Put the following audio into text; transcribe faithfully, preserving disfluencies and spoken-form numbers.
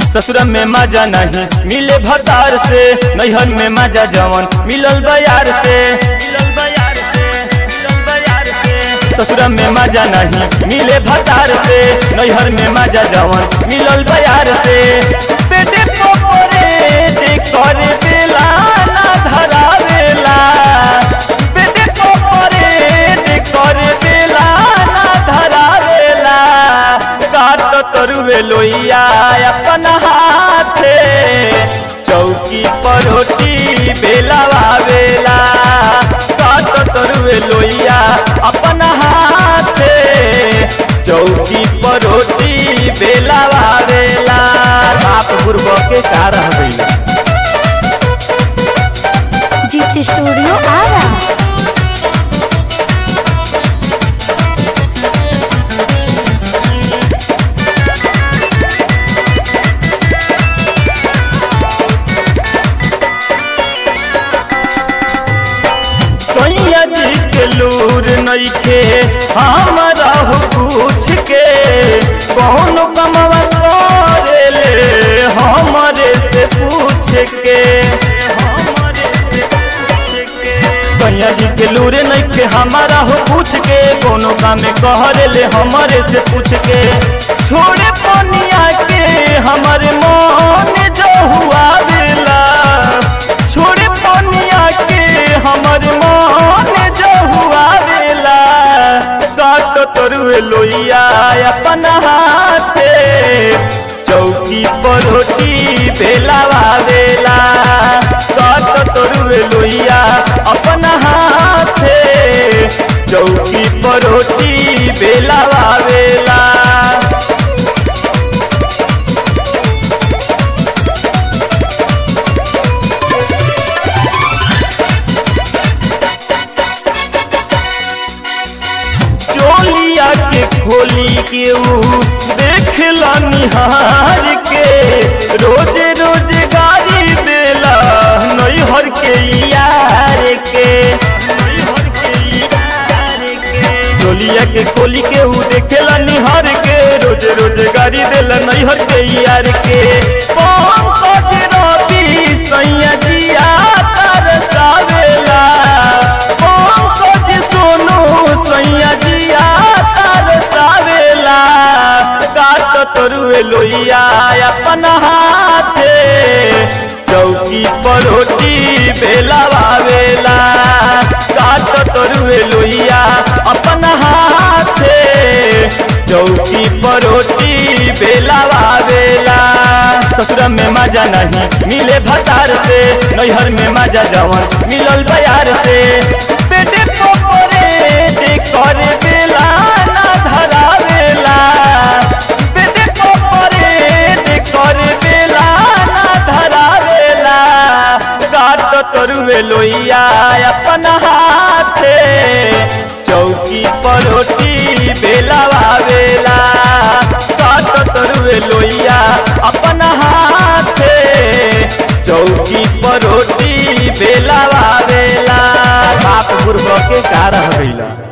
ससुर में मजा नहीं मिले भतार से, नैहर में मजा जवन मिलल बयार से, मिलल बयार से, मिलल बयार से। ससुर में मजा नहीं मिले भतार से, नैहर में मजा जवन मिलल बयार से। बेटे पोरे देख कर बेला ना धरावेला, बेटे पोरे देख कर बेला ना धरावेला। काट तरुवे लोइया अपन हाथे, चौकी पर रोटी बेलावेला। काट तरुवे लोइया अपन हाथे, चौकी पर रोटी बेलावेला। बाप गुरबा के का रह गइल। जीत स्टूडियो आ रहा। लूर नइखे हमरा हो पूछ के, कौन कमवा करेले हमरे से पूछ के, हमरे से पूछ के। कन्या जी के लूर नइखे हमारा हो पूछ के, कोनो काम कहरेले हमरे से पूछ के। छोड़े पनिया के हमरे मन जो हुआ बेला, छोड़े पनिया के हमरे मन जो हुआ बेला। काट तरुए लोइया अपन हाथे, चौकी पर रोटी बेलावेला। काट तरुए लोइया अपन हाथे, चौकी पर रोटी बेलावेला। के खोली के देखला निहार के, रोज रोज गाड़ी देला नैहर के यार के, नैहर के यार के। चोलिया के खोली के देखला निहार के, रोज रोज गाड़ी देला नैहर के यार के। पंकज रवि सैया जिया तरसावेला, पंकज सोनू सैया जिया तरसावेला। काट तरुए लोइया अपन हाथे, चौकी पर रोटी बेलावेला। काट तरुए लोइया अपन हाथे, चौकी पर रोटी बेलावेला। ससुर में मजा नहीं मिले भतार से, नैहर में मजा जवन मिलल बयार से। बेटे पोरे देख कर बेला ना धरावेला, बेटे पोरे देख कर बेला ना धरावेला। काट तरुए लोइया अपन हाथे, चौकी पर रोटी बेलावेला। काट तरुए लोइया अपन हाथे, चौकी पर रोटी बेलावेला। बाप गुरबा के का रह गइल।